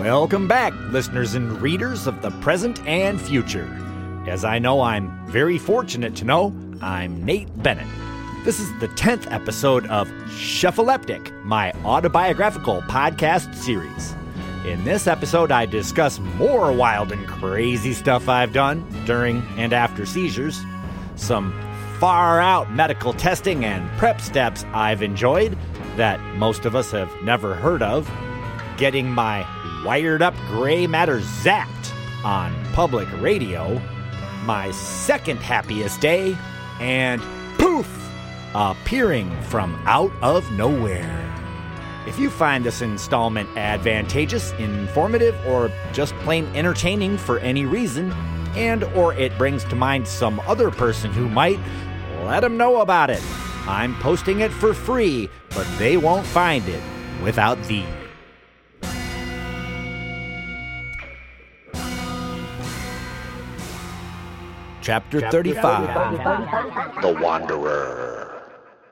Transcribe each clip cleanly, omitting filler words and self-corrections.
Welcome back, listeners and readers of the present and future. As I know, I'm very fortunate to know, I'm Nate Bennett. This is the 10th episode of Shuffleleptic, my autobiographical podcast series. In this episode, I discuss more wild and crazy stuff I've done during and after seizures, some far-out medical testing and prep steps I've enjoyed that most of us have never heard of, getting my wired-up gray matter zapped on public radio, my second happiest day, and poof, appearing from out of nowhere. If you find this installment advantageous, informative, or just plain entertaining for any reason, and or it brings to mind some other person who might, let them know about it. I'm posting it for free, but they won't find it without thee. Chapter 35. The Wanderer.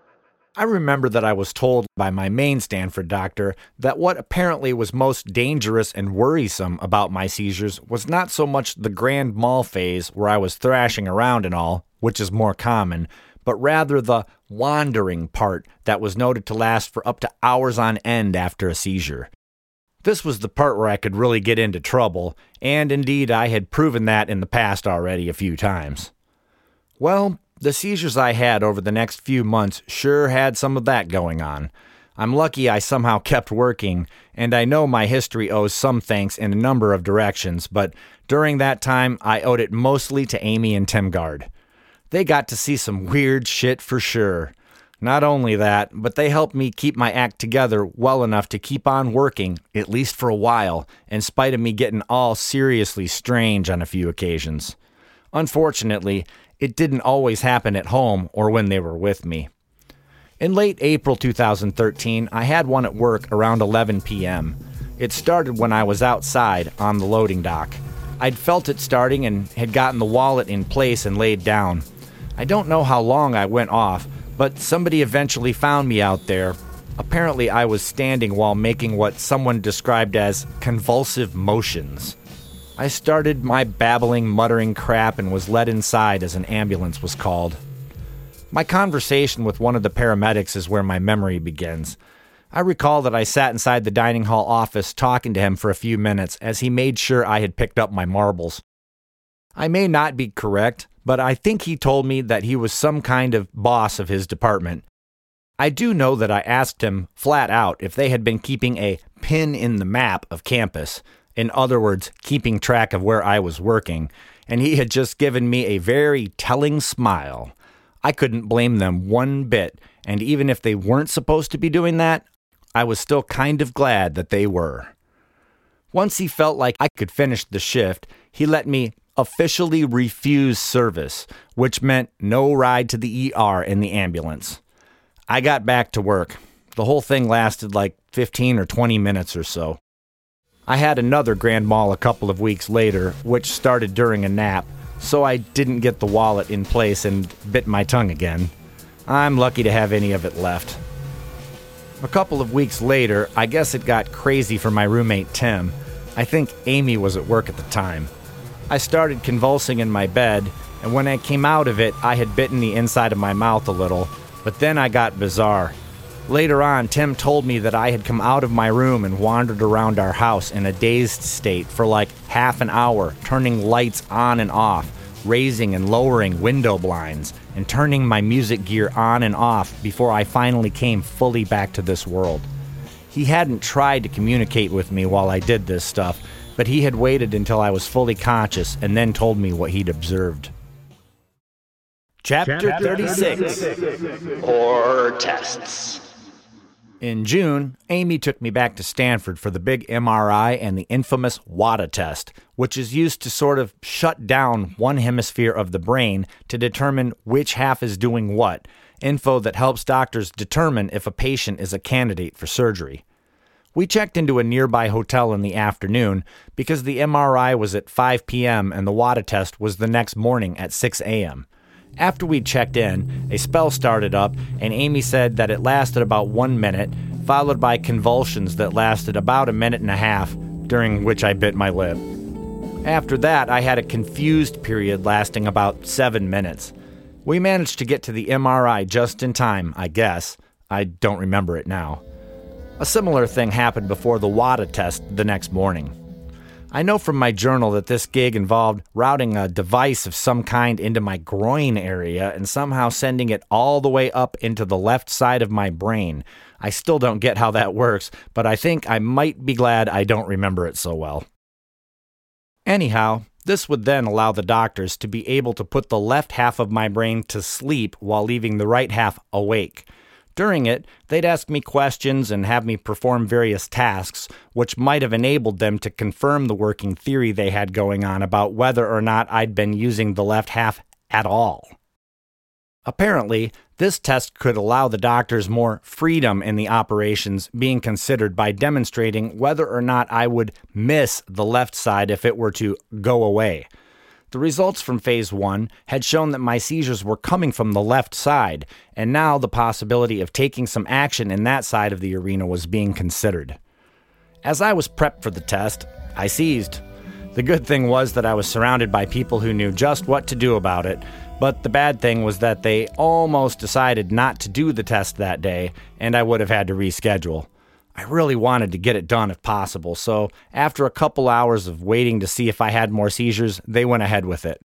I remember that I was told by my main Stanford doctor that what apparently was most dangerous and worrisome about my seizures was not so much the grand mal phase where I was thrashing around and all, which is more common, but rather the wandering part that was noted to last for up to hours on end after a seizure. This was the part where I could really get into trouble, and indeed I had proven that in the past already a few times. Well, the seizures I had over the next few months sure had some of that going on. I'm lucky I somehow kept working, and I know my history owes some thanks in a number of directions, but during that time I owed it mostly to Amy and Tim Gard. They got to see some weird shit for sure. Not only that, but they helped me keep my act together well enough to keep on working, at least for a while, in spite of me getting all seriously strange on a few occasions. Unfortunately, it didn't always happen at home or when they were with me. In late April 2013, I had one at work around 11 p.m. It started when I was outside on the loading dock. I'd felt it starting and had gotten the wallet in place and laid down. I don't know how long I went off, but somebody eventually found me out there. Apparently I was standing while making what someone described as convulsive motions. I started my babbling, muttering crap and was led inside as an ambulance was called. My conversation with one of the paramedics is where my memory begins. I recall that I sat inside the dining hall office talking to him for a few minutes as he made sure I had picked up my marbles. I may not be correct, but I think he told me that he was some kind of boss of his department. I do know that I asked him flat out if they had been keeping a pin in the map of campus, in other words, keeping track of where I was working, and he had just given me a very telling smile. I couldn't blame them one bit, and even if they weren't supposed to be doing that, I was still kind of glad that they were. Once he felt like I could finish the shift, he let me officially refuse service, which meant no ride to the ER in the ambulance. I got back to work. The whole thing lasted like 15 or 20 minutes or so. I had another grand mal a couple of weeks later, which started during a nap, so I didn't get the wallet in place and bit my tongue again. I'm lucky to have any of it left. A couple of weeks later, I guess it got crazy for my roommate Tim. I think Amy was at work at the time. I started convulsing in my bed, and when I came out of it, I had bitten the inside of my mouth a little, but then I got bizarre. Later on, Tim told me that I had come out of my room and wandered around our house in a dazed state for like half an hour, turning lights on and off, raising and lowering window blinds, and turning my music gear on and off before I finally came fully back to this world. He hadn't tried to communicate with me while I did this stuff, but he had waited until I was fully conscious and then told me what he'd observed. Chapter 36. Or tests. In June, Amy took me back to Stanford for the big MRI and the infamous WADA test, which is used to sort of shut down one hemisphere of the brain to determine which half is doing what, info that helps doctors determine if a patient is a candidate for surgery. We checked into a nearby hotel in the afternoon because the MRI was at 5 p.m. and the WADA test was the next morning at 6 a.m. After we checked in, a spell started up, and Amy said that it lasted about 1 minute, followed by convulsions that lasted about a minute and a half, during which I bit my lip. After that, I had a confused period lasting about 7 minutes. We managed to get to the MRI just in time, I guess. I don't remember it now. A similar thing happened before the WADA test the next morning. I know from my journal that this gig involved routing a device of some kind into my groin area and somehow sending it all the way up into the left side of my brain. I still don't get how that works, but I think I might be glad I don't remember it so well. Anyhow, this would then allow the doctors to be able to put the left half of my brain to sleep while leaving the right half awake. During it, they'd ask me questions and have me perform various tasks, which might have enabled them to confirm the working theory they had going on about whether or not I'd been using the left half at all. Apparently, this test could allow the doctors more freedom in the operations being considered by demonstrating whether or not I would miss the left side if it were to go away. The results from Phase 1 had shown that my seizures were coming from the left side, and now the possibility of taking some action in that side of the arena was being considered. As I was prepped for the test, I seized. The good thing was that I was surrounded by people who knew just what to do about it, but the bad thing was that they almost decided not to do the test that day, and I would have had to reschedule. I really wanted to get it done if possible, so after a couple hours of waiting to see if I had more seizures, they went ahead with it.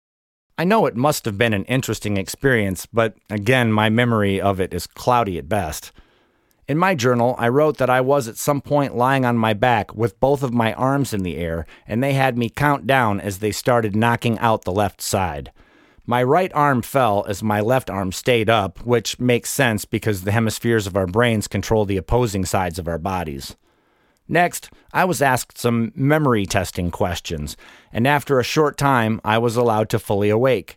I know it must have been an interesting experience, but again, my memory of it is cloudy at best. In my journal, I wrote that I was at some point lying on my back with both of my arms in the air, and they had me count down as they started knocking out the left side. My right arm fell as my left arm stayed up, which makes sense because the hemispheres of our brains control the opposing sides of our bodies. Next, I was asked some memory testing questions, and after a short time, I was allowed to fully awake.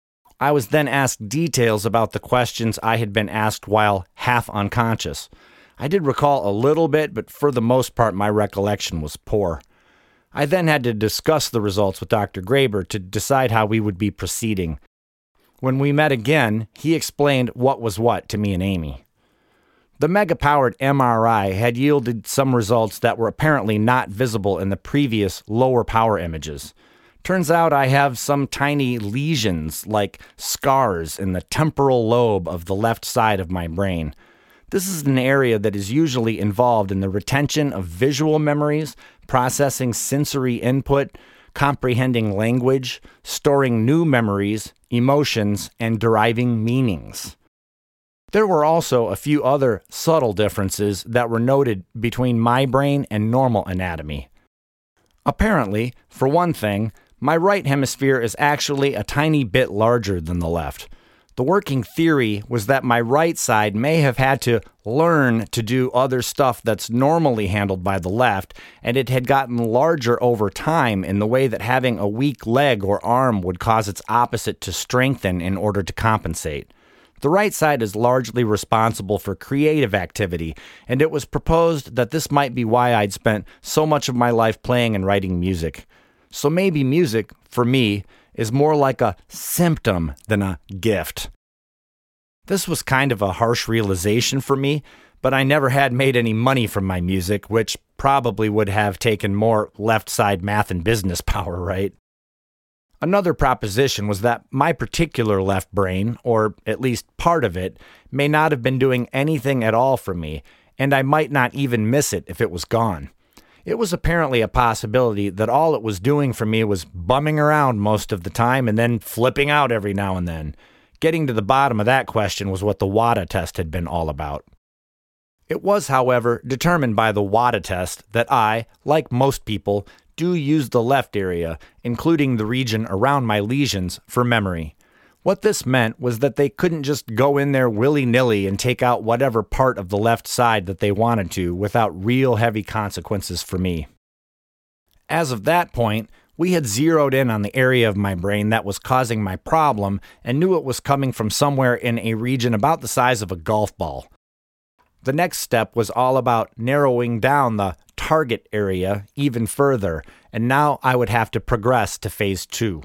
I was then asked details about the questions I had been asked while half unconscious. I did recall a little bit, but for the most part, my recollection was poor. I then had to discuss the results with Dr. Graber to decide how we would be proceeding. When we met again, he explained what was what to me and Amy. The mega-powered MRI had yielded some results that were apparently not visible in the previous lower-power images. Turns out I have some tiny lesions, like scars, in the temporal lobe of the left side of my brain. This is an area that is usually involved in the retention of visual memories, processing sensory input, comprehending language, storing new memories, emotions, and deriving meanings. There were also a few other subtle differences that were noted between my brain and normal anatomy. Apparently, for one thing, my right hemisphere is actually a tiny bit larger than the left. The working theory was that my right side may have had to learn to do other stuff that's normally handled by the left, and it had gotten larger over time in the way that having a weak leg or arm would cause its opposite to strengthen in order to compensate. The right side is largely responsible for creative activity, and it was proposed that this might be why I'd spent so much of my life playing and writing music. So maybe music, for me, is more like a symptom than a gift. This was kind of a harsh realization for me, but I never had made any money from my music, which probably would have taken more left-side math and business power, right? Another proposition was that my particular left brain, or at least part of it, may not have been doing anything at all for me, and I might not even miss it if it was gone. It was apparently a possibility that all it was doing for me was bumming around most of the time and then flipping out every now and then. Getting to the bottom of that question was what the WADA test had been all about. It was, however, determined by the WADA test that I, like most people, do use the left area, including the region around my lesions, for memory. What this meant was that they couldn't just go in there willy-nilly and take out whatever part of the left side that they wanted to without real heavy consequences for me. As of that point, we had zeroed in on the area of my brain that was causing my problem and knew it was coming from somewhere in a region about the size of a golf ball. The next step was all about narrowing down the target area even further, and now I would have to progress to Phase 2.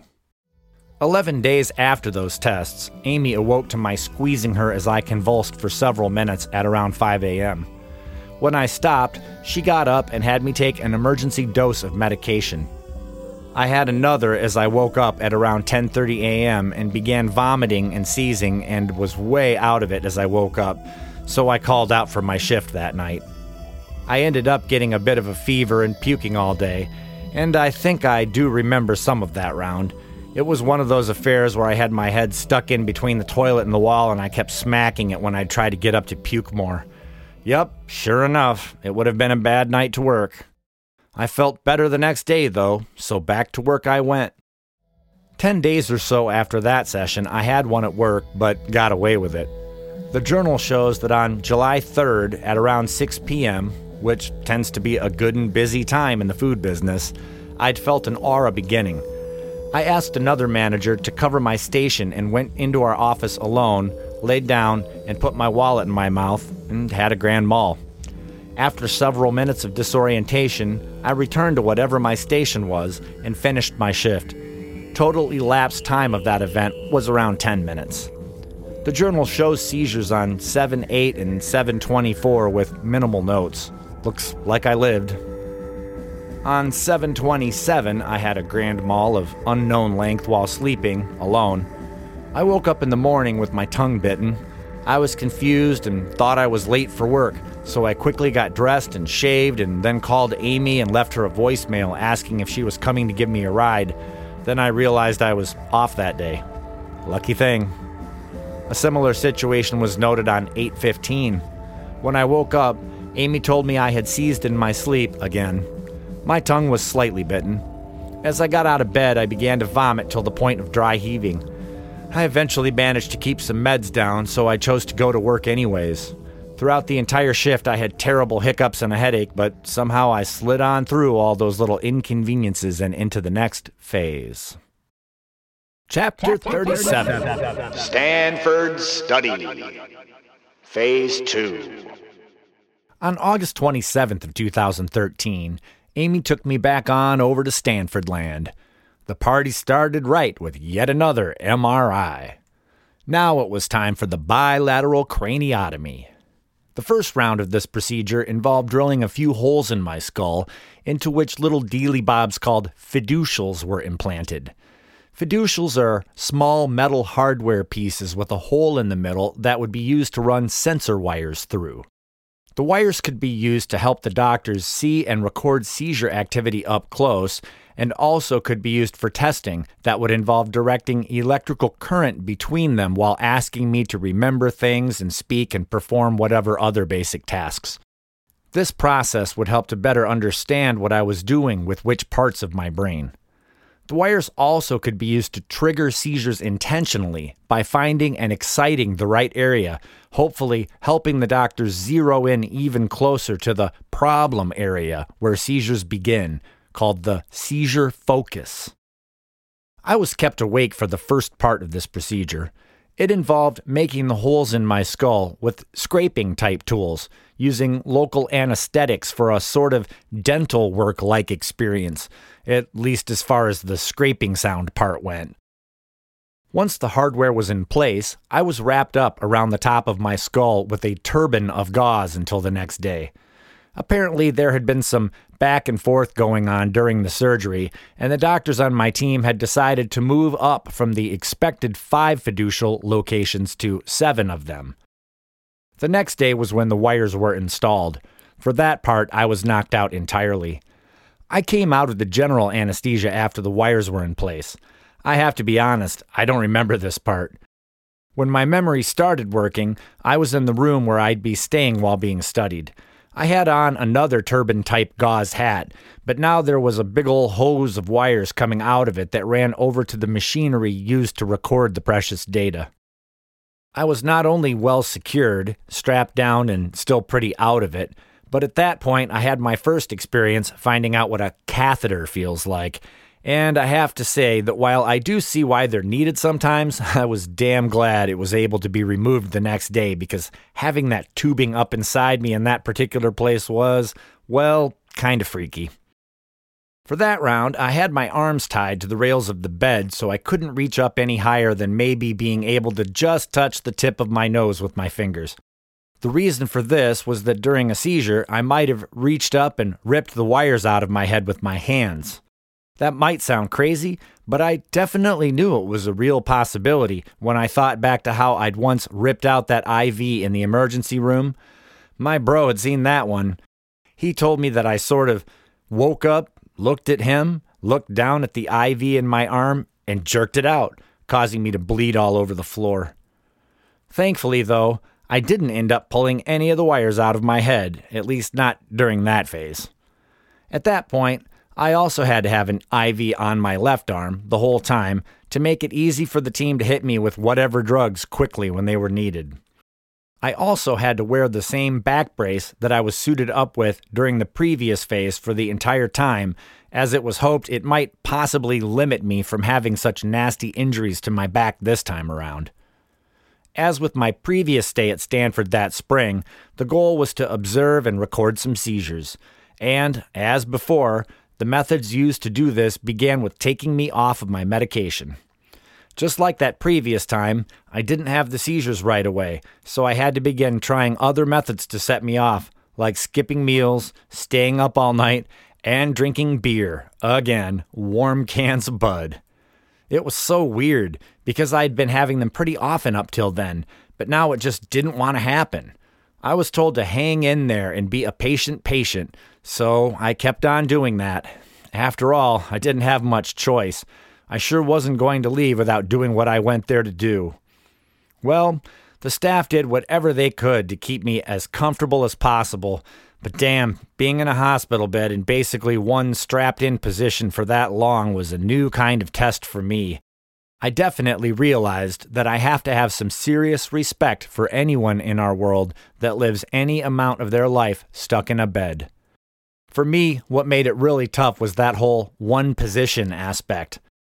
11 days after those tests, Amy awoke to my squeezing her as I convulsed for several minutes at around 5 a.m. When I stopped, she got up and had me take an emergency dose of medication. I had another as I woke up at around 10:30 a.m. and began vomiting and seizing and was way out of it as I woke up, so I called out for my shift that night. I ended up getting a bit of a fever and puking all day, and I think I do remember some of that round. It was one of those affairs where I had my head stuck in between the toilet and the wall and I kept smacking it when I tried to get up to puke more. Yep, sure enough, it would have been a bad night to work. I felt better the next day, though, so back to work I went. 10 days or so after that session, I had one at work, but got away with it. The journal shows that on July 3rd at around 6 p.m., which tends to be a good and busy time in the food business, I'd felt an aura beginning. I asked another manager to cover my station and went into our office alone, laid down, and put my wallet in my mouth, and had a grand mal. After several minutes of disorientation, I returned to whatever my station was and finished my shift. Total elapsed time of that event was around 10 minutes. The journal shows seizures on 7/8 and 7/24 with minimal notes. Looks like I lived. On 7/27, I had a grand mal of unknown length while sleeping, alone. I woke up in the morning with my tongue bitten. I was confused and thought I was late for work, so I quickly got dressed and shaved and then called Amy and left her a voicemail asking if she was coming to give me a ride. Then I realized I was off that day. Lucky thing. A similar situation was noted on 8/15. When I woke up, Amy told me I had seized in my sleep again. My tongue was slightly bitten. As I got out of bed, I began to vomit till the point of dry heaving. I eventually managed to keep some meds down, so I chose to go to work anyways. Throughout the entire shift, I had terrible hiccups and a headache, but somehow I slid on through all those little inconveniences and into the next phase. Chapter 37. Stanford Study. Phase 2. On August 27th of 2013, Amy took me back on over to Stanford land. The party started right with yet another MRI. Now it was time for the bilateral craniotomy. The first round of this procedure involved drilling a few holes in my skull, into which little dealy-bobs called fiducials were implanted. Fiducials are small metal hardware pieces with a hole in the middle that would be used to run sensor wires through. The wires could be used to help the doctors see and record seizure activity up close, and also could be used for testing that would involve directing electrical current between them while asking me to remember things and speak and perform whatever other basic tasks. This process would help to better understand what I was doing with which parts of my brain. The wires also could be used to trigger seizures intentionally by finding and exciting the right area, hopefully helping the doctors zero in even closer to the problem area where seizures begin, called the seizure focus. I was kept awake for the first part of this procedure. It involved making the holes in my skull with scraping-type tools, using local anesthetics for a sort of dental work-like experience, at least as far as the scraping sound part went. Once the hardware was in place, I was wrapped up around the top of my skull with a turban of gauze until the next day. Apparently, there had been some back and forth going on during the surgery, and the doctors on my team had decided to move up from the expected 5 fiducial locations to 7 of them. The next day was when the wires were installed. For that part, I was knocked out entirely. I came out of the general anesthesia after the wires were in place. I have to be honest, I don't remember this part. When my memory started working, I was in the room where I'd be staying while being studied. I had on another turban-type gauze hat, but now there was a big ol' hose of wires coming out of it that ran over to the machinery used to record the precious data. I was not only well secured, strapped down, and still pretty out of it, but at that point I had my first experience finding out what a catheter feels like. And I have to say that while I do see why they're needed sometimes, I was damn glad it was able to be removed the next day, because having that tubing up inside me in that particular place was, well, kind of freaky. For that round, I had my arms tied to the rails of the bed so I couldn't reach up any higher than maybe being able to just touch the tip of my nose with my fingers. The reason for this was that during a seizure, I might have reached up and ripped the wires out of my head with my hands. That might sound crazy, but I definitely knew it was a real possibility when I thought back to how I'd once ripped out that IV in the emergency room. My bro had seen that one. He told me that I sort of woke up, looked at him, looked down at the IV in my arm, and jerked it out, causing me to bleed all over the floor. Thankfully, though, I didn't end up pulling any of the wires out of my head, at least not during that phase. At that point, I also had to have an IV on my left arm the whole time to make it easy for the team to hit me with whatever drugs quickly when they were needed. I also had to wear the same back brace that I was suited up with during the previous phase for the entire time, as it was hoped it might possibly limit me from having such nasty injuries to my back this time around. As with my previous stay at Stanford that spring, the goal was to observe and record some seizures. And, as before, the methods used to do this began with taking me off of my medication. Just like that previous time, I didn't have the seizures right away, so I had to begin trying other methods to set me off, like skipping meals, staying up all night, and drinking beer. Again, warm cans of Bud. It was so weird, because I'd been having them pretty often up till then, but now it just didn't want to happen. I was told to hang in there and be a patient, so I kept on doing that. After all, I didn't have much choice. I sure wasn't going to leave without doing what I went there to do. Well, the staff did whatever they could to keep me as comfortable as possible, but damn, being in a hospital bed in basically one strapped-in position for that long was a new kind of test for me. I definitely realized that I have to have some serious respect for anyone in our world that lives any amount of their life stuck in a bed. For me, what made it really tough was that whole one position aspect.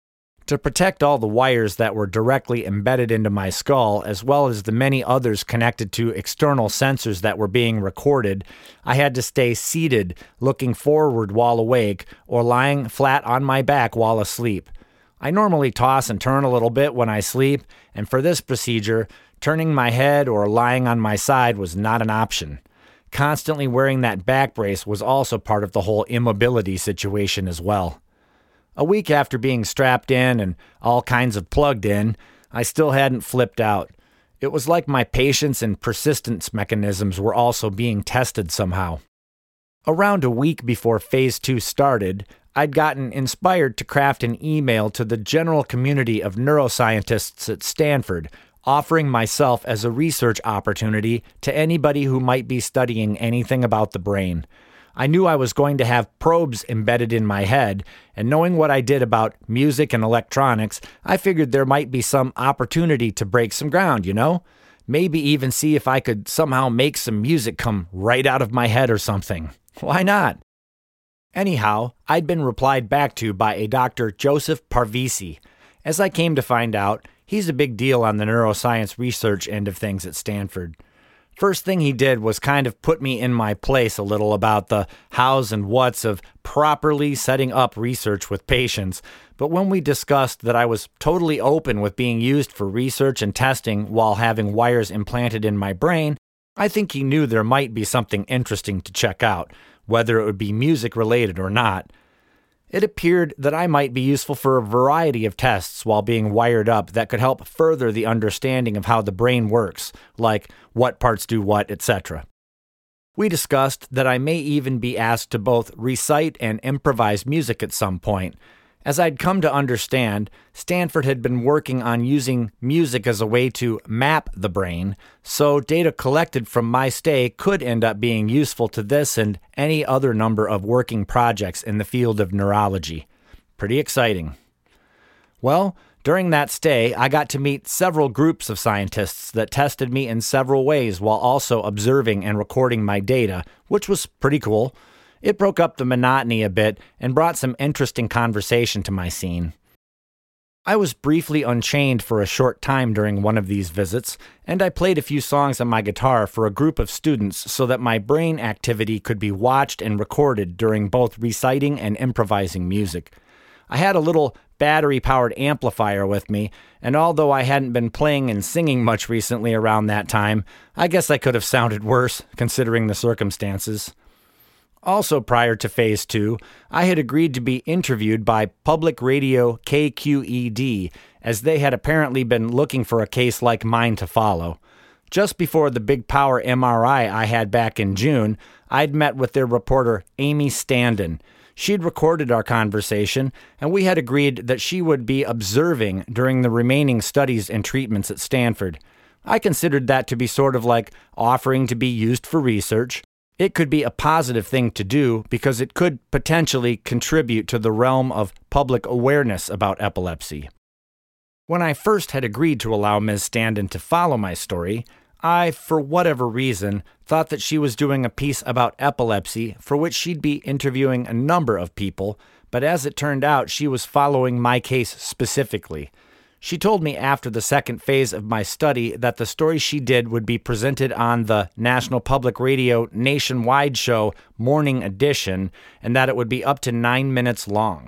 To protect all the wires that were directly embedded into my skull, as well as the many others connected to external sensors that were being recorded, I had to stay seated, looking forward while awake, or lying flat on my back while asleep. I normally toss and turn a little bit when I sleep, and for this procedure, turning my head or lying on my side was not an option. Constantly wearing that back brace was also part of the whole immobility situation as well. A week after being strapped in and all kinds of plugged in, I still hadn't flipped out. It was like my patience and persistence mechanisms were also being tested somehow. Around a week before Phase 2 started, I'd gotten inspired to craft an email to the general community of neuroscientists at Stanford, offering myself as a research opportunity to anybody who might be studying anything about the brain. I knew I was going to have probes embedded in my head, and knowing what I did about music and electronics, I figured there might be some opportunity to break some ground, Maybe even see if I could somehow make some music come right out of my head or something. Why not? Anyhow, I'd been replied back to by a Dr. Joseph Parvisi. As I came to find out, he's a big deal on the neuroscience research end of things at Stanford. First thing he did was kind of put me in my place a little about the hows and whats of properly setting up research with patients, but when we discussed that I was totally open with being used for research and testing while having wires implanted in my brain, I think he knew there might be something interesting to check out, whether it would be music-related or not. It appeared that I might be useful for a variety of tests while being wired up that could help further the understanding of how the brain works, like what parts do what, etc. We discussed that I may even be asked to both recite and improvise music at some point. As I'd come to understand, Stanford had been working on using music as a way to map the brain, so data collected from my stay could end up being useful to this and any other number of working projects in the field of neurology. Pretty exciting. Well, during that stay, I got to meet several groups of scientists that tested me in several ways while also observing and recording my data, which was pretty cool. It broke up the monotony a bit and brought some interesting conversation to my scene. I was briefly unchained for a short time during one of these visits, and I played a few songs on my guitar for a group of students so that my brain activity could be watched and recorded during both reciting and improvising music. I had a little battery-powered amplifier with me, and although I hadn't been playing and singing much recently around that time, I guess I could have sounded worse, considering the circumstances. Also prior to Phase 2, I had agreed to be interviewed by Public Radio KQED, as they had apparently been looking for a case like mine to follow. Just before the Big Power MRI I had back in June, I'd met with their reporter Amy Standen. She'd recorded our conversation, and we had agreed that she would be observing during the remaining studies and treatments at Stanford. I considered that to be sort of like offering to be used for research. It could be a positive thing to do because it could potentially contribute to the realm of public awareness about epilepsy. When I first had agreed to allow Ms. Standen to follow my story, I, for whatever reason, thought that she was doing a piece about epilepsy for which she'd be interviewing a number of people, but as it turned out, she was following my case specifically. She told me after the second phase of my study that the story she did would be presented on the National Public Radio nationwide show Morning Edition, and that it would be up to 9 minutes long.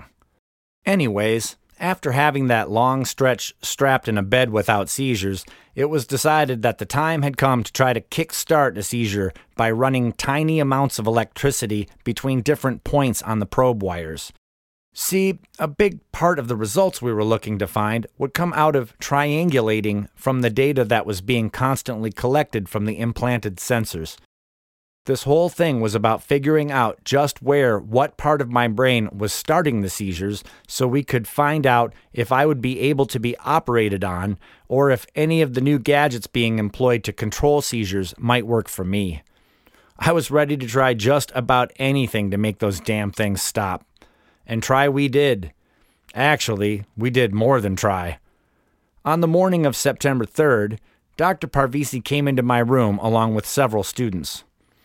Anyways, after having that long stretch strapped in a bed without seizures, it was decided that the time had come to try to kickstart a seizure by running tiny amounts of electricity between different points on the probe wires. See, a big part of the results we were looking to find would come out of triangulating from the data that was being constantly collected from the implanted sensors. This whole thing was about figuring out just what part of my brain was starting the seizures so we could find out if I would be able to be operated on or if any of the new gadgets being employed to control seizures might work for me. I was ready to try just about anything to make those damn things stop. And try we did. Actually, we did more than try. On the morning of September 3rd, Dr. Parvizi came into my room along with several students.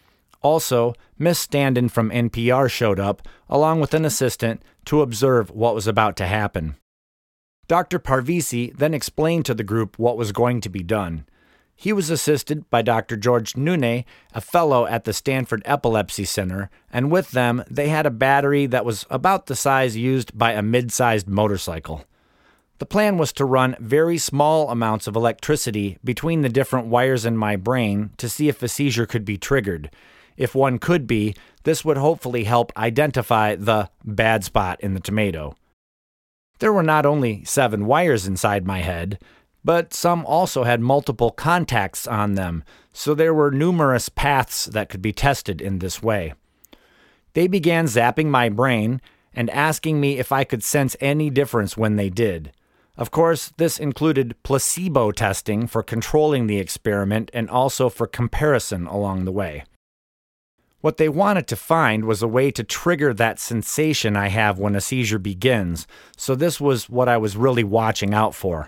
Also, Miss Standen from NPR showed up, along with an assistant, to observe what was about to happen. Dr. Parvizi then explained to the group what was going to be done. He was assisted by Dr. George Nune, a fellow at the Stanford Epilepsy Center, and with them they had a battery that was about the size used by a mid-sized motorcycle. The plan was to run very small amounts of electricity between the different wires in my brain to see if a seizure could be triggered. If one could be, this would hopefully help identify the bad spot in the tomato. There were not only 7 wires inside my head, but some also had multiple contacts on them, so there were numerous paths that could be tested in this way. They began zapping my brain and asking me if I could sense any difference when they did. Of course, this included placebo testing for controlling the experiment and also for comparison along the way. What they wanted to find was a way to trigger that sensation I have when a seizure begins, so this was what I was really watching out for.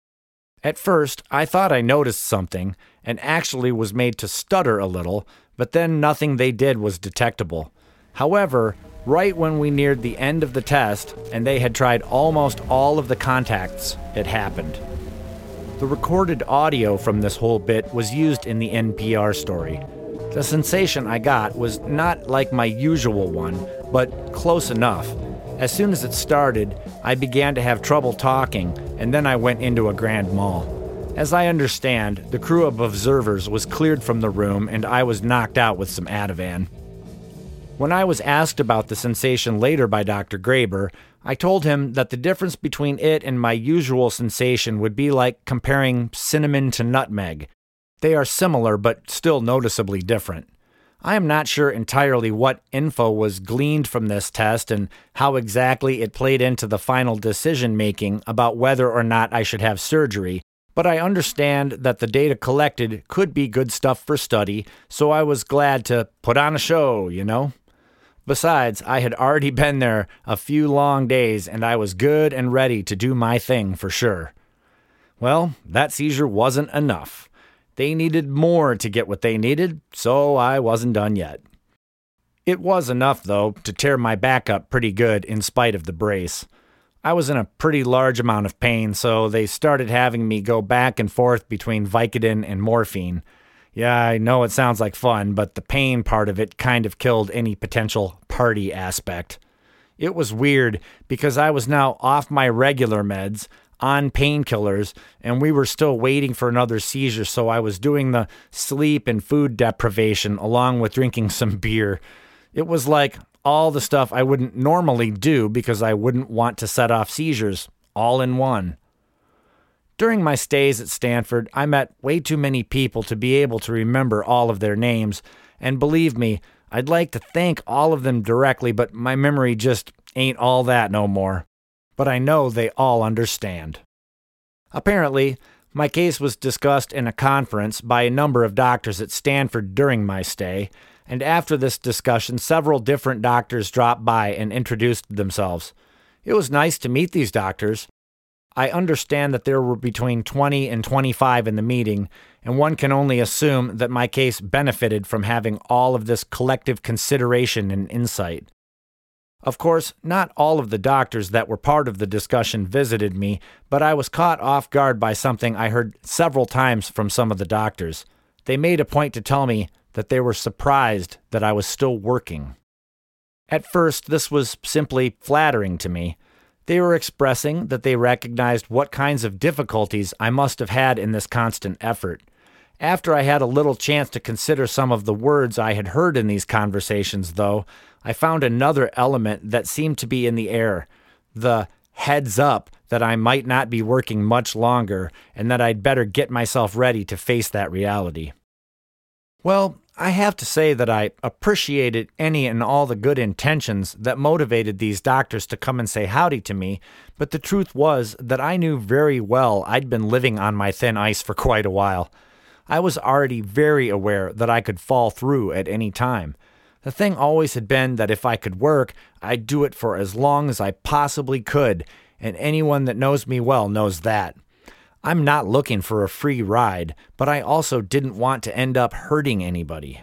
At first, I thought I noticed something and actually was made to stutter a little, but then nothing they did was detectable. However, right when we neared the end of the test and they had tried almost all of the contacts, it happened. The recorded audio from this whole bit was used in the NPR story. The sensation I got was not like my usual one, but close enough. As soon as it started, I began to have trouble talking, and then I went into a grand mal. As I understand, the crew of observers was cleared from the room, and I was knocked out with some Ativan. When I was asked about the sensation later by Dr. Graber, I told him that the difference between it and my usual sensation would be like comparing cinnamon to nutmeg. They are similar, but still noticeably different. I am not sure entirely what info was gleaned from this test and how exactly it played into the final decision-making about whether or not I should have surgery, but I understand that the data collected could be good stuff for study, so I was glad to put on a show, you know? Besides, I had already been there a few long days, and I was good and ready to do my thing for sure. Well, that seizure wasn't enough. They needed more to get what they needed, so I wasn't done yet. It was enough, though, to tear my back up pretty good in spite of the brace. I was in a pretty large amount of pain, so they started having me go back and forth between Vicodin and morphine. Yeah, I know it sounds like fun, but the pain part of it kind of killed any potential party aspect. It was weird because I was now off my regular meds, on painkillers, and we were still waiting for another seizure, so I was doing the sleep and food deprivation along with drinking some beer. It was like all the stuff I wouldn't normally do because I wouldn't want to set off seizures, all in one. During my stays at Stanford, I met way too many people to be able to remember all of their names, and believe me, I'd like to thank all of them directly, but my memory just ain't all that no more. But I know they all understand. Apparently, my case was discussed in a conference by a number of doctors at Stanford during my stay, and after this discussion, several different doctors dropped by and introduced themselves. It was nice to meet these doctors. I understand that there were between 20 and 25 in the meeting, and one can only assume that my case benefited from having all of this collective consideration and insight. Of course, not all of the doctors that were part of the discussion visited me, but I was caught off guard by something I heard several times from some of the doctors. They made a point to tell me that they were surprised that I was still working. At first, this was simply flattering to me. They were expressing that they recognized what kinds of difficulties I must have had in this constant effort. After I had a little chance to consider some of the words I had heard in these conversations, though, I found another element that seemed to be in the air. The heads up that I might not be working much longer and that I'd better get myself ready to face that reality. Well, I have to say that I appreciated any and all the good intentions that motivated these doctors to come and say howdy to me, but the truth was that I knew very well I'd been living on my thin ice for quite a while. I was already very aware that I could fall through at any time. The thing always had been that if I could work, I'd do it for as long as I possibly could, and anyone that knows me well knows that. I'm not looking for a free ride, but I also didn't want to end up hurting anybody.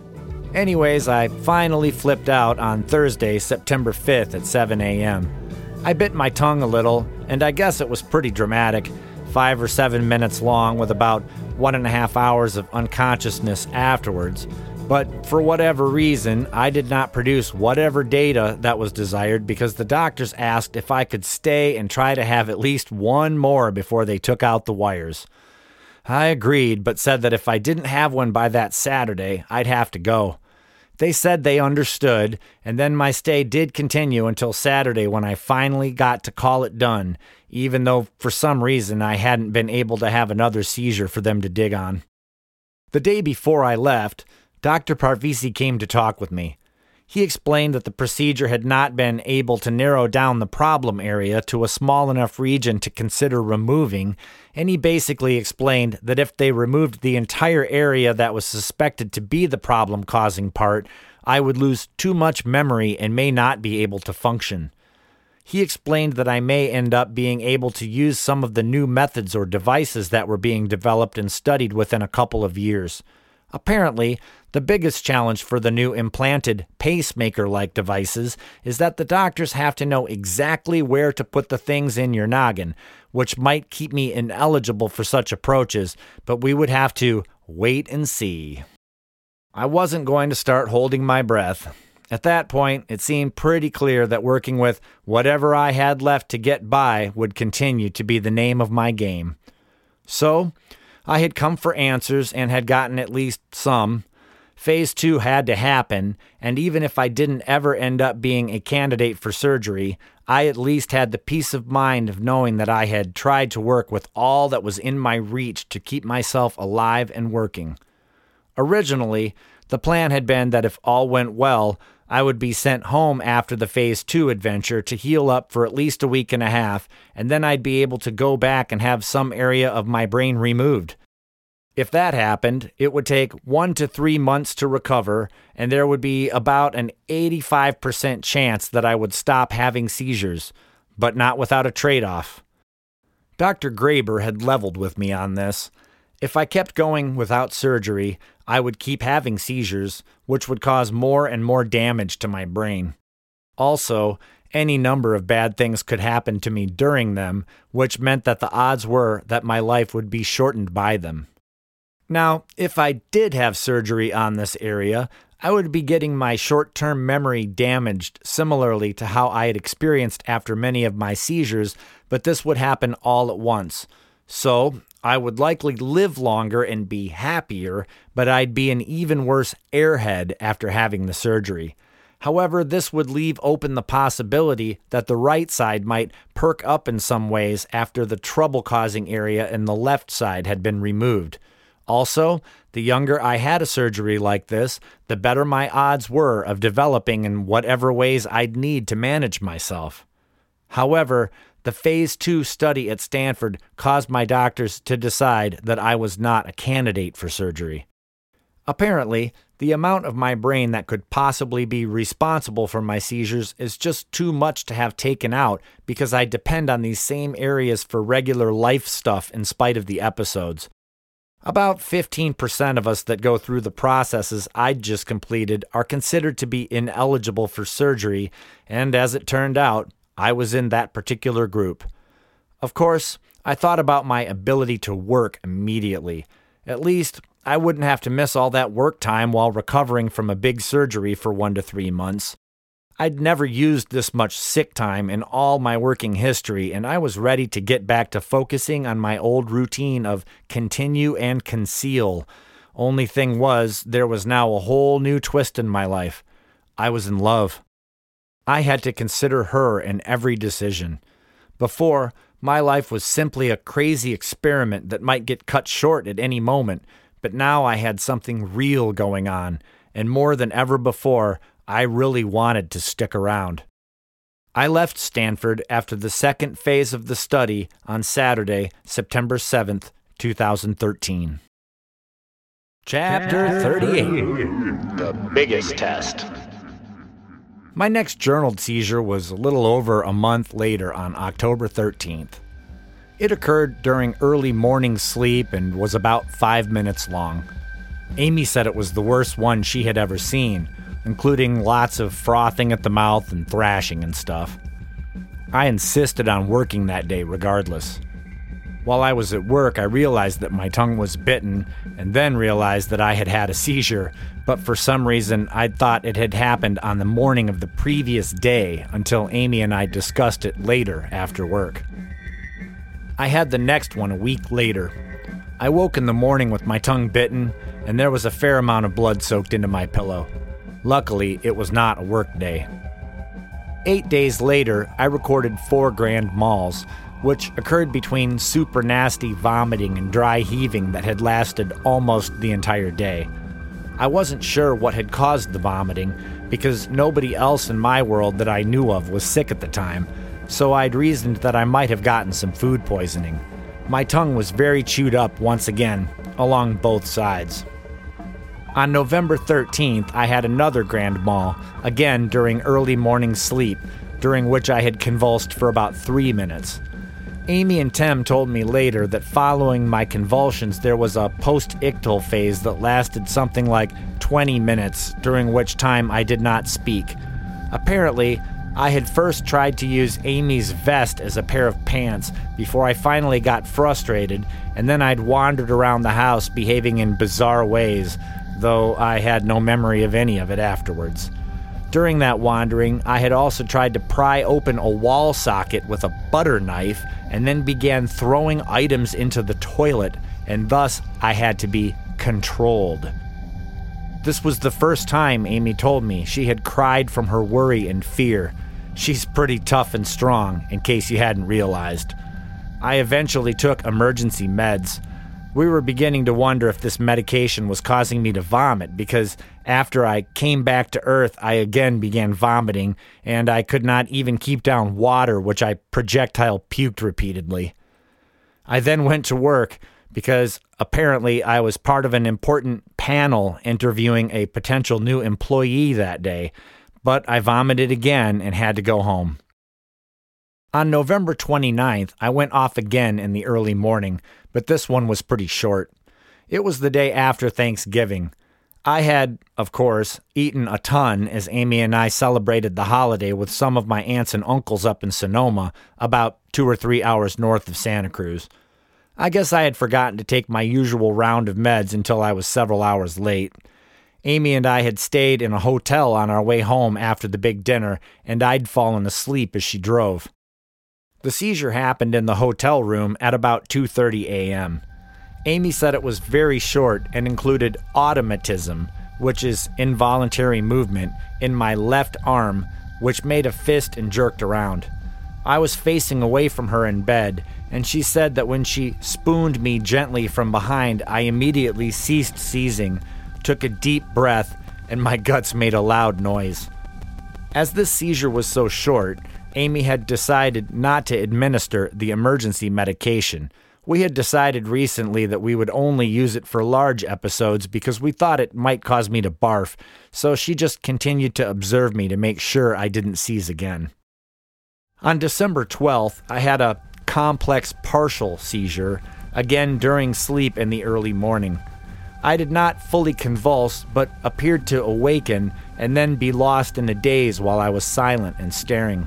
Anyways, I finally flipped out on Thursday, September 5th at 7 a.m. I bit my tongue a little, and I guess it was pretty dramatic, 5 or 7 minutes long with about 1.5 hours of unconsciousness afterwards. But for whatever reason, I did not produce whatever data that was desired because the doctors asked if I could stay and try to have at least one more before they took out the wires. I agreed, but said that if I didn't have one by that Saturday, I'd have to go. They said they understood, and then my stay did continue until Saturday when I finally got to call it done, even though for some reason I hadn't been able to have another seizure for them to dig on. The day before I left, Dr. Parvisi came to talk with me. He explained that the procedure had not been able to narrow down the problem area to a small enough region to consider removing, and he basically explained that if they removed the entire area that was suspected to be the problem-causing part, I would lose too much memory and may not be able to function. He explained that I may end up being able to use some of the new methods or devices that were being developed and studied within a couple of years. Apparently, the biggest challenge for the new implanted pacemaker-like devices is that the doctors have to know exactly where to put the things in your noggin, which might keep me ineligible for such approaches, but we would have to wait and see. I wasn't going to start holding my breath. At that point, it seemed pretty clear that working with whatever I had left to get by would continue to be the name of my game. So, I had come for answers and had gotten at least some. Phase 2 had to happen, and even if I didn't ever end up being a candidate for surgery, I at least had the peace of mind of knowing that I had tried to work with all that was in my reach to keep myself alive and working. Originally, the plan had been that if all went well, I would be sent home after the Phase 2 adventure to heal up for at least a week and a half, and then I'd be able to go back and have some area of my brain removed. If that happened, it would take 1 to 3 months to recover, and there would be about an 85% chance that I would stop having seizures, but not without a trade-off. Dr. Graeber had leveled with me on this. If I kept going without surgery, I would keep having seizures, which would cause more and more damage to my brain. Also, any number of bad things could happen to me during them, which meant that the odds were that my life would be shortened by them. Now, if I did have surgery on this area, I would be getting my short-term memory damaged similarly to how I had experienced after many of my seizures, but this would happen all at once. So, I would likely live longer and be happier, but I'd be an even worse airhead after having the surgery. However, this would leave open the possibility that the right side might perk up in some ways after the trouble-causing area in the left side had been removed. Also, the younger I had a surgery like this, the better my odds were of developing in whatever ways I'd need to manage myself. However, the Phase 2 study at Stanford caused my doctors to decide that I was not a candidate for surgery. Apparently, the amount of my brain that could possibly be responsible for my seizures is just too much to have taken out because I depend on these same areas for regular life stuff in spite of the episodes. About 15% of us that go through the processes I'd just completed are considered to be ineligible for surgery, and as it turned out, I was in that particular group. Of course, I thought about my ability to work immediately. At least, I wouldn't have to miss all that work time while recovering from a big surgery for 1 to 3 months. I'd never used this much sick time in all my working history, and I was ready to get back to focusing on my old routine of continue and conceal. Only thing was, there was now a whole new twist in my life. I was in love. I had to consider her in every decision. Before, my life was simply a crazy experiment that might get cut short at any moment, but now I had something real going on, and more than ever before, I really wanted to stick around. I left Stanford after the second phase of the study on Saturday, September 7th, 2013. Chapter 38. The biggest test. My next journaled seizure was a little over a month later on October 13th. It occurred during early morning sleep and was about 5 minutes long. Amy said it was the worst one she had ever seen, including lots of frothing at the mouth and thrashing and stuff. I insisted on working that day regardless. While I was at work, I realized that my tongue was bitten, and then realized that I had had a seizure, but for some reason I'd thought it had happened on the morning of the previous day until Amy and I discussed it later after work. I had the next one a week later. I woke in the morning with my tongue bitten, and there was a fair amount of blood soaked into my pillow. Luckily, it was not a work day. 8 days later, I recorded 4 grand mals, which occurred between super nasty vomiting and dry heaving that had lasted almost the entire day. I wasn't sure what had caused the vomiting, because nobody else in my world that I knew of was sick at the time, so I'd reasoned that I might have gotten some food poisoning. My tongue was very chewed up once again, along both sides. On November 13th, I had another grand mal, again during early morning sleep, during which I had convulsed for about 3 minutes. Amy and Tim told me later that following my convulsions, there was a post-ictal phase that lasted something like 20 minutes, during which time I did not speak. Apparently, I had first tried to use Amy's vest as a pair of pants before I finally got frustrated, and then I'd wandered around the house behaving in bizarre ways, though I had no memory of any of it afterwards. During that wandering, I had also tried to pry open a wall socket with a butter knife and then began throwing items into the toilet, and thus I had to be controlled. This was the first time, Amy told me, she had cried from her worry and fear. She's pretty tough and strong, in case you hadn't realized. I eventually took emergency meds. We were beginning to wonder if this medication was causing me to vomit, because after I came back to Earth, I again began vomiting, and I could not even keep down water, which I projectile puked repeatedly. I then went to work, because apparently I was part of an important panel interviewing a potential new employee that day, but I vomited again and had to go home. On November 29th, I went off again in the early morning, but this one was pretty short. It was the day after Thanksgiving. I had, of course, eaten a ton as Amy and I celebrated the holiday with some of my aunts and uncles up in Sonoma, about 2 or 3 hours north of Santa Cruz. I guess I had forgotten to take my usual round of meds until I was several hours late. Amy and I had stayed in a hotel on our way home after the big dinner, and I'd fallen asleep as she drove. The seizure happened in the hotel room at about 2:30 a.m. Amy said it was very short and included automatism, which is involuntary movement, in my left arm, which made a fist and jerked around. I was facing away from her in bed, and she said that when she spooned me gently from behind, I immediately ceased seizing, took a deep breath, and my guts made a loud noise. As this seizure was so short, Amy had decided not to administer the emergency medication. We had decided recently that we would only use it for large episodes because we thought it might cause me to barf, so she just continued to observe me to make sure I didn't seize again. On December 12th, I had a complex partial seizure, again during sleep in the early morning. I did not fully convulse, but appeared to awaken and then be lost in a daze while I was silent and staring.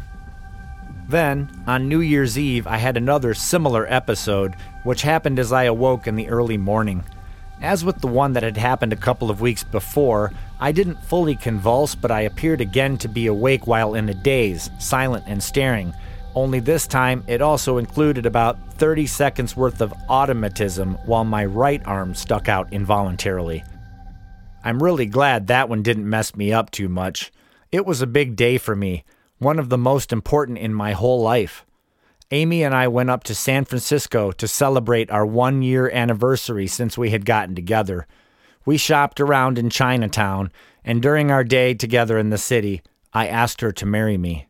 Then, on New Year's Eve, I had another similar episode, which happened as I awoke in the early morning. As with the one that had happened a couple of weeks before, I didn't fully convulse, but I appeared again to be awake while in a daze, silent and staring. Only this time, it also included about 30 seconds worth of automatism while my right arm stuck out involuntarily. I'm really glad that one didn't mess me up too much. It was a big day for me, one of the most important in my whole life. Amy and I went up to San Francisco to celebrate our 1-year anniversary since we had gotten together. We shopped around in Chinatown, and during our day together in the city, I asked her to marry me.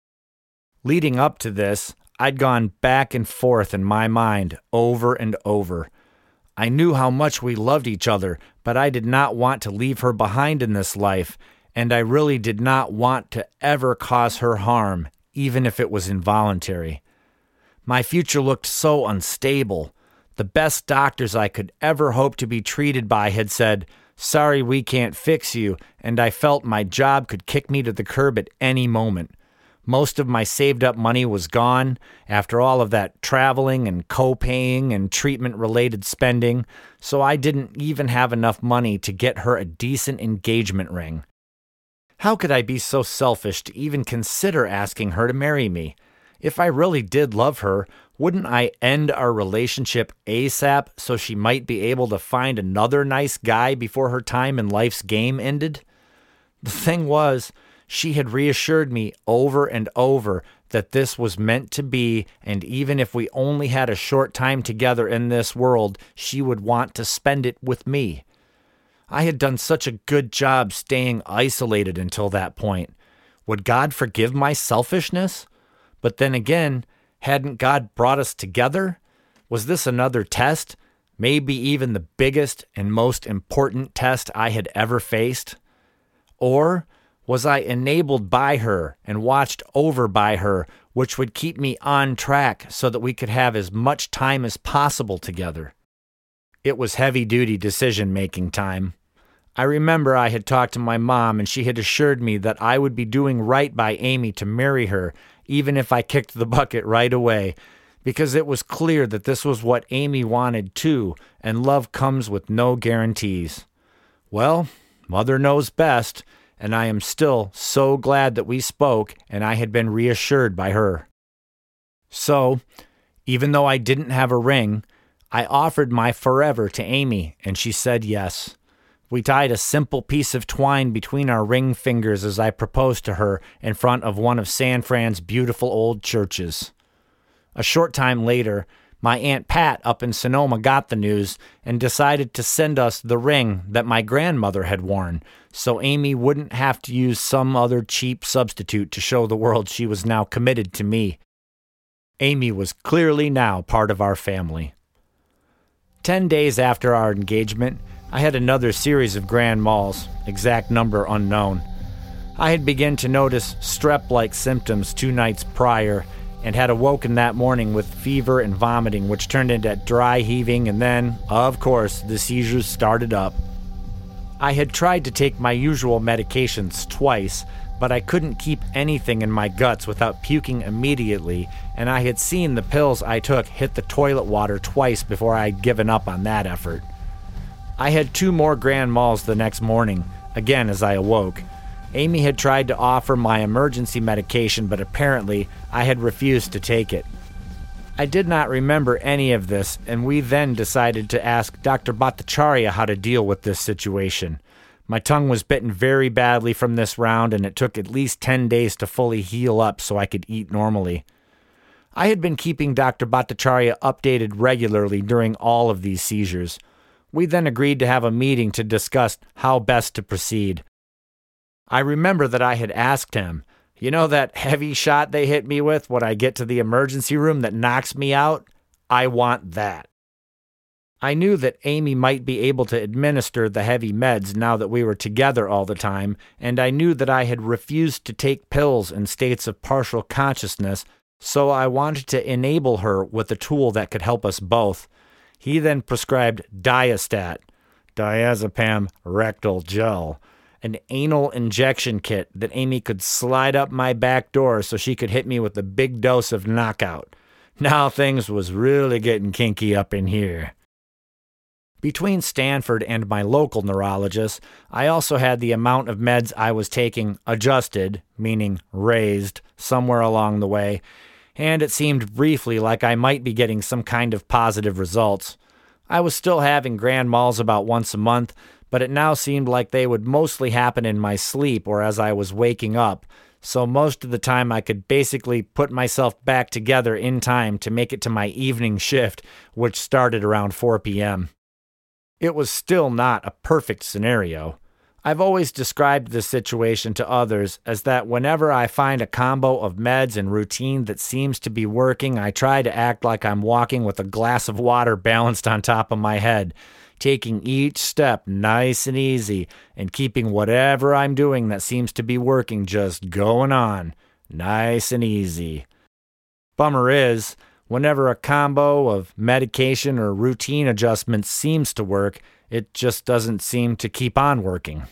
Leading up to this, I'd gone back and forth in my mind over and over. I knew how much we loved each other, but I did not want to leave her behind in this life, and I really did not want to ever cause her harm, even if it was involuntary. My future looked so unstable. The best doctors I could ever hope to be treated by had said, "Sorry, we can't fix you," and I felt my job could kick me to the curb at any moment. Most of my saved-up money was gone after all of that traveling and co-paying and treatment-related spending, so I didn't even have enough money to get her a decent engagement ring. How could I be so selfish to even consider asking her to marry me? If I really did love her, wouldn't I end our relationship ASAP so she might be able to find another nice guy before her time in life's game ended? The thing was, she had reassured me over and over that this was meant to be, and even if we only had a short time together in this world, she would want to spend it with me. I had done such a good job staying isolated until that point. Would God forgive my selfishness? But then again, hadn't God brought us together? Was this another test? Maybe even the biggest and most important test I had ever faced? Or was I enabled by her and watched over by her, which would keep me on track so that we could have as much time as possible together? It was heavy-duty decision-making time. I remember I had talked to my mom, and she had assured me that I would be doing right by Amy to marry her, even if I kicked the bucket right away, because it was clear that this was what Amy wanted too, and love comes with no guarantees. Well, Mother knows best, and I am still so glad that we spoke and I had been reassured by her. So, even though I didn't have a ring, I offered my forever to Amy, and she said yes. We tied a simple piece of twine between our ring fingers as I proposed to her in front of one of San Fran's beautiful old churches. A short time later, my Aunt Pat up in Sonoma got the news and decided to send us the ring that my grandmother had worn, so Amy wouldn't have to use some other cheap substitute to show the world she was now committed to me. Amy was clearly now part of our family. 10 days after our engagement, I had another series of grand malls, exact number unknown. I had begun to notice strep-like symptoms 2 nights prior and had awoken that morning with fever and vomiting, which turned into dry heaving, and then, of course, the seizures started up. I had tried to take my usual medications twice, but I couldn't keep anything in my guts without puking immediately, and I had seen the pills I took hit the toilet water twice before I had given up on that effort. I had 2 more Grand Malls the next morning, again as I awoke. Amy had tried to offer my emergency medication, but apparently I had refused to take it. I did not remember any of this, and we then decided to ask Dr. Bhattacharya how to deal with this situation. My tongue was bitten very badly from this round, and it took at least 10 days to fully heal up so I could eat normally. I had been keeping Dr. Bhattacharya updated regularly during all of these seizures. We then agreed to have a meeting to discuss how best to proceed. I remember that I had asked him, "You know that heavy shot they hit me with when I get to the emergency room that knocks me out? I want that." I knew that Amy might be able to administer the heavy meds now that we were together all the time, and I knew that I had refused to take pills in states of partial consciousness, so I wanted to enable her with a tool that could help us both. He then prescribed Diastat, diazepam rectal gel, an anal injection kit that Amy could slide up my back door so she could hit me with a big dose of knockout. Now things was really getting kinky up in here. Between Stanford and my local neurologist, I also had the amount of meds I was taking adjusted, meaning raised, somewhere along the way, and it seemed briefly like I might be getting some kind of positive results. I was still having Grand Malls about once a month, but it now seemed like they would mostly happen in my sleep or as I was waking up, so most of the time I could basically put myself back together in time to make it to my evening shift, which started around 4 p.m. It was still not a perfect scenario. I've always described this situation to others as that whenever I find a combo of meds and routine that seems to be working, I try to act like I'm walking with a glass of water balanced on top of my head, taking each step nice and easy and keeping whatever I'm doing that seems to be working just going on, nice and easy. Bummer is, whenever a combo of medication or routine adjustments seems to work, it just doesn't seem to keep on working.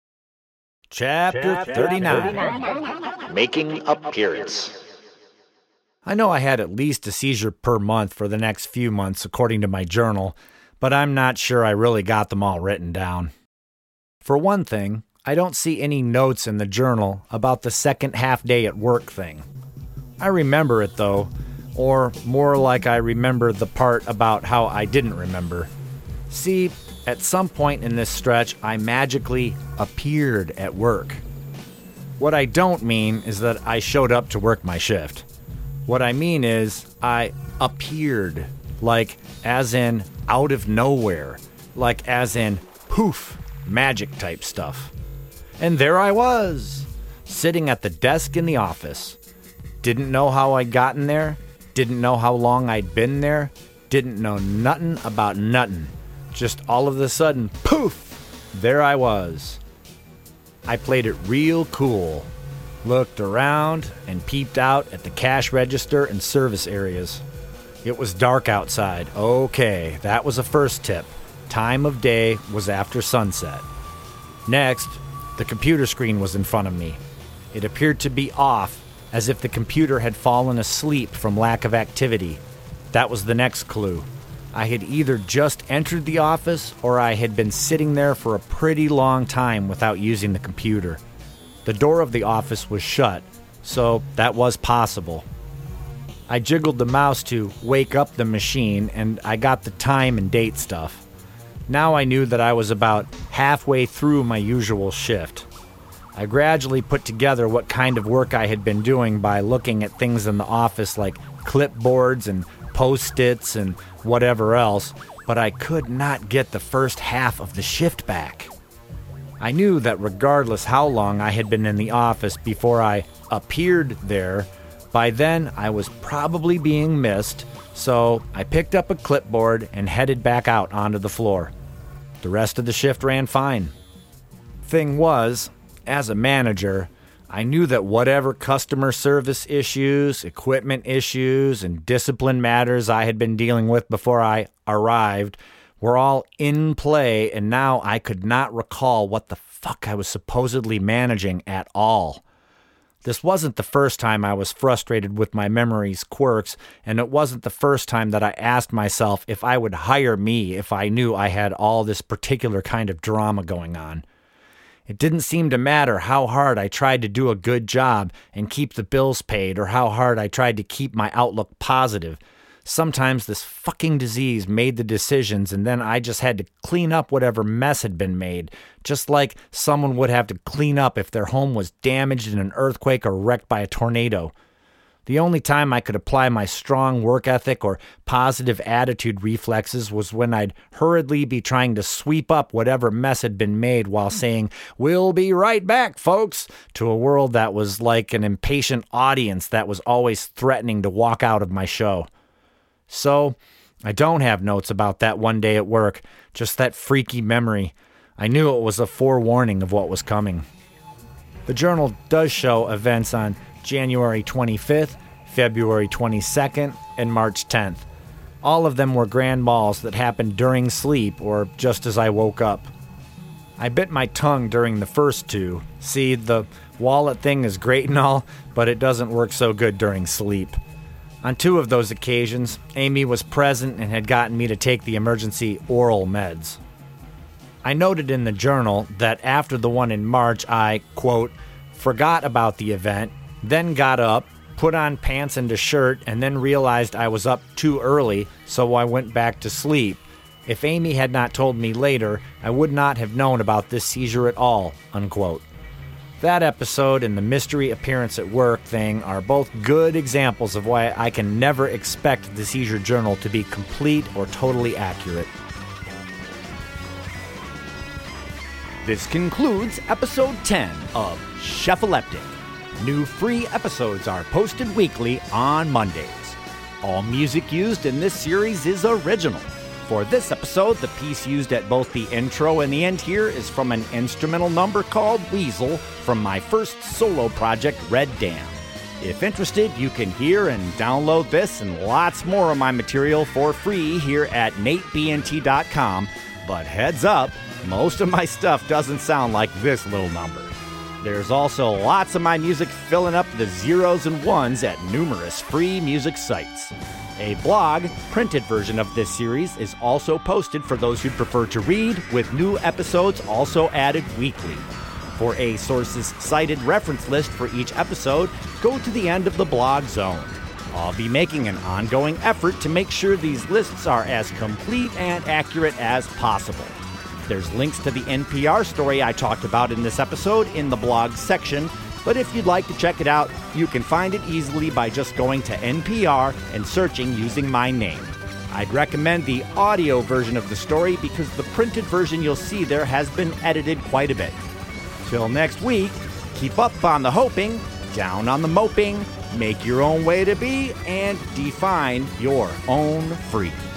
Chapter 39. Making Appearance. I know I had at least a seizure per month for the next few months, according to my journal, but I'm not sure I really got them all written down. For one thing, I don't see any notes in the journal about the second half day at work thing. I remember it, though, or more like I remember the part about how I didn't remember. See, at some point in this stretch, I magically appeared at work. What I don't mean is that I showed up to work my shift. What I mean is I appeared, like as in out of nowhere, like as in poof, magic type stuff. And there I was, sitting at the desk in the office. Didn't know how I'd gotten there, didn't know how long I'd been there, didn't know nothing about nothing. Just all of a sudden, poof, there I was. I played it real cool. Looked around and peeped out at the cash register and service areas. It was dark outside. Okay, that was a first tip. Time of day was after sunset. Next, the computer screen was in front of me. It appeared to be off, as if the computer had fallen asleep from lack of activity. That was the next clue. I had either just entered the office or I had been sitting there for a pretty long time without using the computer. The door of the office was shut, so that was possible. I jiggled the mouse to wake up the machine, and I got the time and date stuff. Now I knew that I was about halfway through my usual shift. I gradually put together what kind of work I had been doing by looking at things in the office like clipboards and Post-its and whatever else, but I could not get the first half of the shift back. I knew that regardless how long I had been in the office before I appeared there, by then I was probably being missed, so I picked up a clipboard and headed back out onto the floor. The rest of the shift ran fine. Thing was, as a manager, I knew that whatever customer service issues, equipment issues, and discipline matters I had been dealing with before I arrived were all in play, and now I could not recall what the fuck I was supposedly managing at all. This wasn't the first time I was frustrated with my memory's quirks, and it wasn't the first time that I asked myself if I would hire me if I knew I had all this particular kind of drama going on. It didn't seem to matter how hard I tried to do a good job and keep the bills paid, or how hard I tried to keep my outlook positive. Sometimes this fucking disease made the decisions, and then I just had to clean up whatever mess had been made, just like someone would have to clean up if their home was damaged in an earthquake or wrecked by a tornado. The only time I could apply my strong work ethic or positive attitude reflexes was when I'd hurriedly be trying to sweep up whatever mess had been made while saying, "We'll be right back, folks," to a world that was like an impatient audience that was always threatening to walk out of my show. So, I don't have notes about that one day at work, just that freaky memory. I knew it was a forewarning of what was coming. The journal does show events on January 25th, February 22nd, and March 10th. All of them were grand malls that happened during sleep or just as I woke up. I bit my tongue during the first two. See, the wallet thing is great and all, but it doesn't work so good during sleep. On two of those occasions, Amy was present and had gotten me to take the emergency oral meds. I noted in the journal that after the one in March, I, quote, forgot about the event, then got up, put on pants and a shirt, and then realized I was up too early, so I went back to sleep. If Amy had not told me later, I would not have known about this seizure at all, unquote. That episode and the mystery appearance at work thing are both good examples of why I can never expect the seizure journal to be complete or totally accurate. This concludes episode 10 of Chef-Eleptic. New free episodes are posted weekly on Mondays. All music used in this series is original. For this episode, the piece used at both the intro and the end here is from an instrumental number called Weasel from my first solo project, Red Dam. If interested, you can hear and download this and lots more of my material for free here at natebnt.com. But heads up, most of my stuff doesn't sound like this little number. There's also lots of my music filling up the zeros and ones at numerous free music sites. A blog, printed version of this series, is also posted for those who'd prefer to read, with new episodes also added weekly. For a sources cited reference list for each episode, go to the end of the blog zone. I'll be making an ongoing effort to make sure these lists are as complete and accurate as possible. There's links to the NPR story I talked about in this episode in the blog section, but if you'd like to check it out, you can find it easily by just going to NPR and searching using my name. I'd recommend the audio version of the story because the printed version you'll see there has been edited quite a bit. Till next week, keep up on the hoping, down on the moping, make your own way to be, and define your own freak.